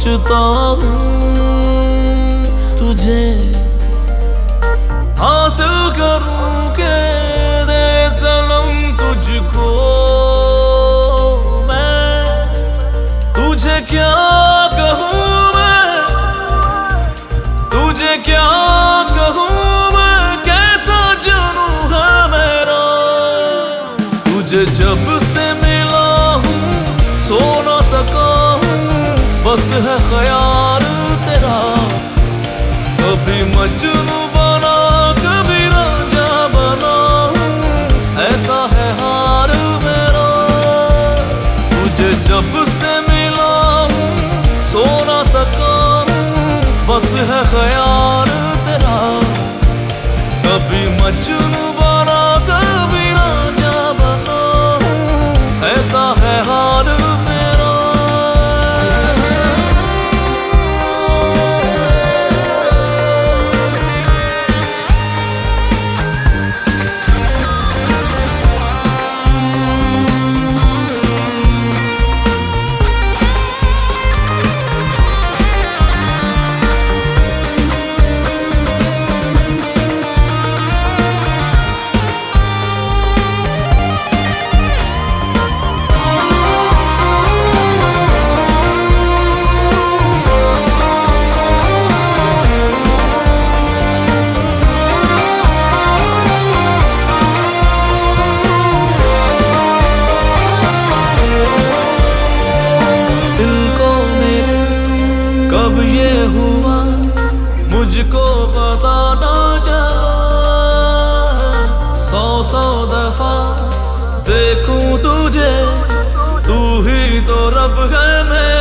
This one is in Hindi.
सोचता हूँ तुझे हासिल करूँ के दे सनम तुझको मैं। तुझे क्या कहूँ मैं, तुझे क्या कहूँ मैं, कैसा जुनूं है मेरा। तुझे जब से मिला हूँ सो न सका हूँ, बस है ख्याल तेरा। कभी मजनू बना कभी राजा बना हूँ, ऐसा है हाल मेरा। तुझे जब से मिला हूँ सो न सका हूँ, बस है ख्याल तेरा। कभी मजनू बना कभी राजा बना हूँ, ऐसा है हाल मेरा। कब ये हुआ मुझको पता ना चला, सौ दफा देखूं तुझे, तू ही तो रब है मेरा।